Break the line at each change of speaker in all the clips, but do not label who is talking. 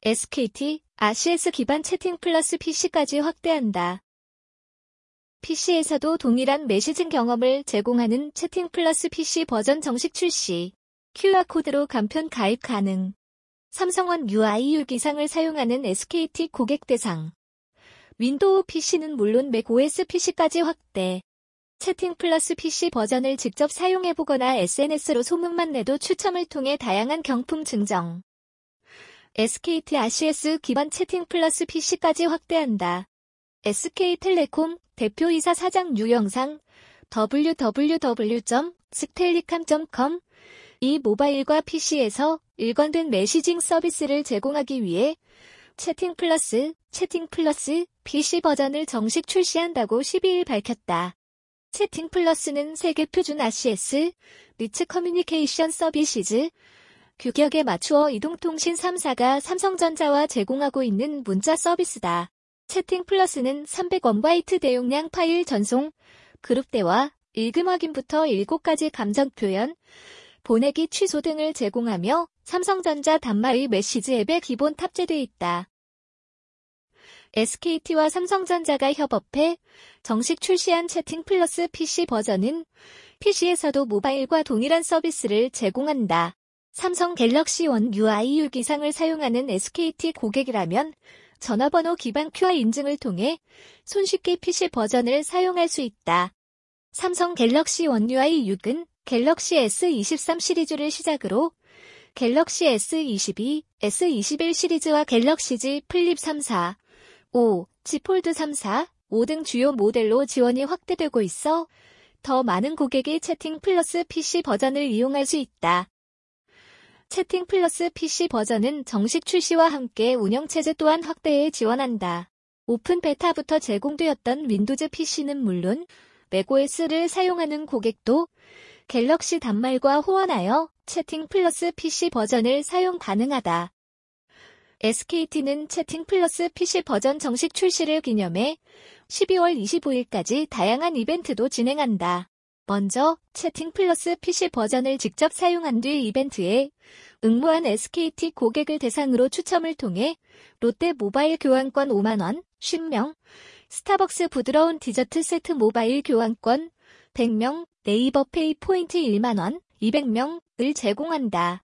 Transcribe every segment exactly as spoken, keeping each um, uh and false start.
에스케이티, 아씨에스 기반 채팅 플러스 피씨까지 확대한다. 피씨에서도 동일한 메시징 경험을 제공하는 채팅 플러스 피씨 버전 정식 출시. 큐알코드로 간편 가입 가능. 삼성원 유아이 육 이상을 사용하는 에스케이티 고객 대상. 윈도우 피씨는 물론 맥오에스 피씨까지 확대. 채팅 플러스 피씨 버전을 직접 사용해보거나 에스엔에스로 소문만 내도 추첨을 통해 다양한 경품 증정. 에스케이티 아씨에스 기반 채팅 플러스 피씨까지 확대한다. 에스케이텔레콤 대표이사 사장 유영상 더블유 더블유 더블유 점 스텔리캄 점 컴 이 모바일과 피씨에서 일관된 메시징 서비스를 제공하기 위해 채팅 플러스, 채팅 플러스 피씨 버전을 정식 출시한다고 십이일 밝혔다. 채팅 플러스는 세계 표준 아씨에스, 리츠 커뮤니케이션 서비시즈, 규격에 맞추어 이동통신 삼 사가 삼성전자와 제공하고 있는 문자 서비스다. 채팅 플러스는 삼백 원바이트 대용량 파일 전송, 그룹 대화, 읽음 확인부터 일곱 가지 감정 표현, 보내기 취소 등을 제공하며 삼성전자 단말의 메시지 앱에 기본 탑재돼 있다. 에스케이티와 삼성전자가 협업해 정식 출시한 채팅 플러스 피씨 버전은 피씨에서도 모바일과 동일한 서비스를 제공한다. 삼성 갤럭시 원 유아이 육 이상을 사용하는 에스케이티 고객이라면 전화번호 기반 큐알 인증을 통해 손쉽게 피씨 버전을 사용할 수 있다. 삼성 갤럭시 원 유아이 육은 갤럭시 에스 이십삼 시리즈를 시작으로 갤럭시 에스 이십이, 에스 이십일 시리즈와 갤럭시 Z 플립 삼, 사, 오, Z 폴드 삼, 사, 오 등 주요 모델로 지원이 확대되고 있어 더 많은 고객이 채팅 플러스 피씨 버전을 이용할 수 있다. 채팅 플러스 피씨 버전은 정식 출시와 함께 운영체제 또한 확대에 지원한다. 오픈 베타부터 제공되었던 윈도우즈 피씨는 물론 맥오에스를 사용하는 고객도 갤럭시 단말과 호환하여 채팅 플러스 피씨 버전을 사용 가능하다. 에스케이티는 채팅 플러스 피씨 버전 정식 출시를 기념해 십이월 이십오일까지 다양한 이벤트도 진행한다. 먼저 채팅 플러스 피씨 버전을 직접 사용한 뒤 이벤트에 응모한 에스케이티 고객을 대상으로 추첨을 통해 롯데 모바일 교환권 오만 원, 쉰 명, 스타벅스 부드러운 디저트 세트 모바일 교환권 백 명, 네이버 페이 포인트 일만 원, 이백 명을 제공한다.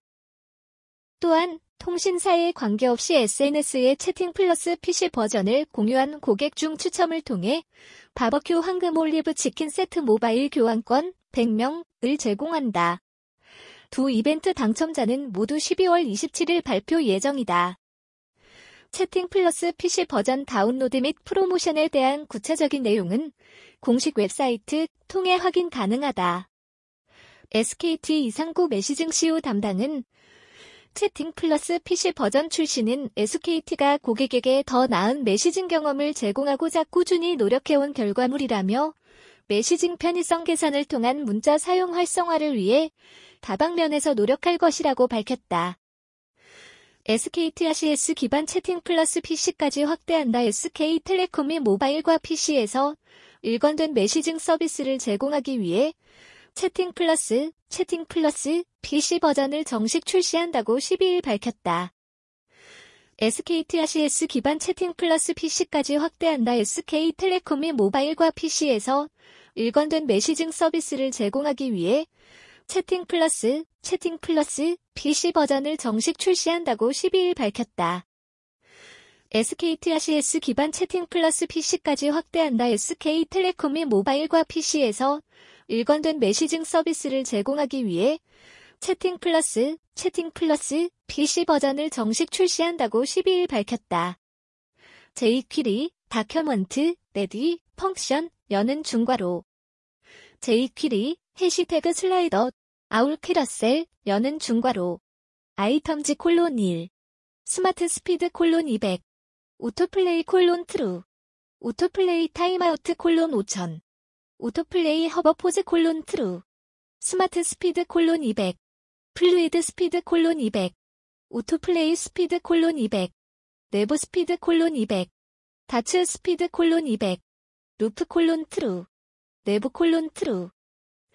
또한 통신사에 관계없이 에스엔에스에 채팅 플러스 피씨 버전을 공유한 고객 중 추첨을 통해 바버큐 황금 올리브 치킨 세트 모바일 교환권 백 명을 제공한다. 두 이벤트 당첨자는 모두 십이월 이십칠일 발표 예정이다. 채팅 플러스 피씨 버전 다운로드 및 프로모션에 대한 구체적인 내용은 공식 웹사이트 통해 확인 가능하다. 에스케이티 이상구 메시징 씨오 담당은 채팅 플러스 피씨 버전 출시는 에스케이티가 고객에게 더 나은 메시징 경험을 제공하고자 꾸준히 노력해온 결과물이라며 메시징 편의성 개선을 통한 문자 사용 활성화를 위해 다방면에서 노력할 것이라고 밝혔다. 에스케이티 아씨에스 기반 채팅 플러스 피씨까지 확대한다. 에스케이텔레콤이 모바일과 피씨에서 일관된 메시징 서비스를 제공하기 위해 채팅 플러스, 채팅 플러스 피씨 버전을 정식 출시한다고 십이일 밝혔다. 에스케이티 아씨에스 기반 채팅 플러스 피씨까지 확대한다. 에스케이텔레콤이 모바일과 피씨에서 일관된 메시징 서비스를 제공하기 위해 채팅 플러스, 채팅 플러스 피씨 버전을 정식 출시한다고 십이일 밝혔다. 에스케이티 아씨에스 기반 채팅 플러스 피씨까지 확대한다. 에스케이텔레콤이 모바일과 피씨에서 일관된 메시징 서비스를 제공하기 위해 채팅 플러스, 채팅 플러스 피씨 버전을 정식 출시한다고 십이일 밝혔다. 제이퀴리, 다큐먼트, 레디, 펑션, 여는 중괄호. 제이퀴리, 해시태그 슬라이더, 아울 캐러셀, 여는 중괄호. 아이텀즈 콜론 일. 스마트 스피드 콜론 이백. 오토플레이 콜론 트루. 오토플레이 타임아우트 콜론 오천. 오토플레이 허버포즈 콜론 트루. 스마트 스피드 콜론 이백. 플루이드 스피드 콜론 이백. 오토플레이 스피드 콜론 이백. 내부 스피드 콜론 이백. 다츠 스피드 콜론 이백. 루프 콜론 트루. 내부 콜론 트루.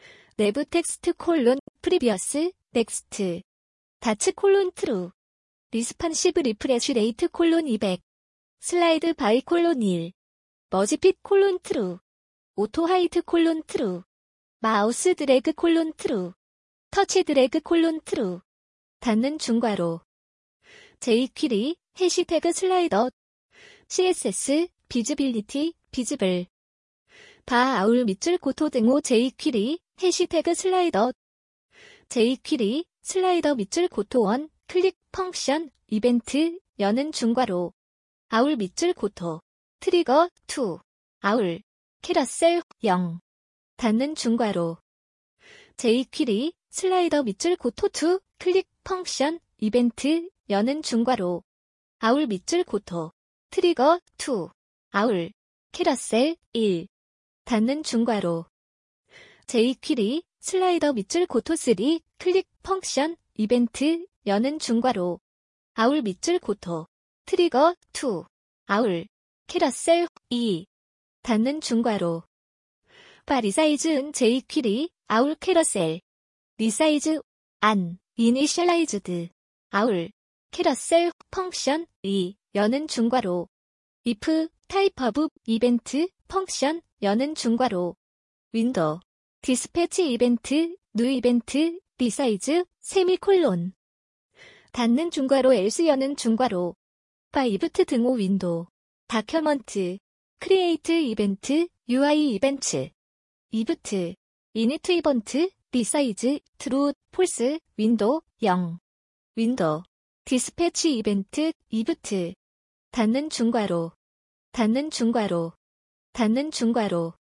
내부 텍스트 콜론 프리비어스 넥스트. 다츠 콜론 트루. 리스판시브 리프레쉬 레이트 콜론 이백. 슬라이드 바이 콜론 일. 머지핏 콜론 트루. 오토 하이트 콜론 트루. 마우스 드래그 콜론 트루. 터치 드래그 콜론 트루. 닫는 중괄호. 제이퀴리, 해시태그 슬라이더. 씨에스에스, 비즈빌리티, 비즈블. 바 아울 밑줄 고토 등호 제이퀴리, 해시태그 슬라이더. 제이퀴리, 슬라이더 밑줄 고토 원, 클릭 펑션, 이벤트, 여는 중괄호. 아울 밑줄 고토. 트리거, 이. 아울. 캐러셀, 영. 닫는 중괄호. 제이퀴리, 슬라이더 밑줄 고토 이, 클릭 펑션, 이벤트, 여는 중괄호. 아울 밑줄 고토. 트리거, 이. 아울. 캐러셀, 일. 닫는 중괄호. 제이퀴리, 슬라이더 밑줄 고토 삼, 클릭 펑션, 이벤트, 여는 중괄호. 아울 밑줄 고토. 트리거, 이. 아울. 캐러셀, 이. 닫는 중괄호. 바 리사이즈 은 제이퀴리, 아울 캐러셀. 리사이즈, 안, 이니셜라이즈드. 아울. 캐러셀, 펑션, 이, 여는 중괄호. if, 타입 오브, 이벤트, 펑션, 여는 중괄호. 윈도우. 디스패치 이벤트, 뉴 이벤트, 리사이즈, 세미콜론. 닫는 중괄호 else 여는 중괄호. 바 이브트 등호 윈도우. 다큐먼트. 크리에이트 이벤트, 유아이 이벤트. 이브트. 이니트 이번트, 리사이즈, 트루, 폴스, 윈도우, 영. 윈도우. 디스패치 이벤트, 이브트. 닫는 중괄호. 닫는 중괄호. 닫는 중괄호.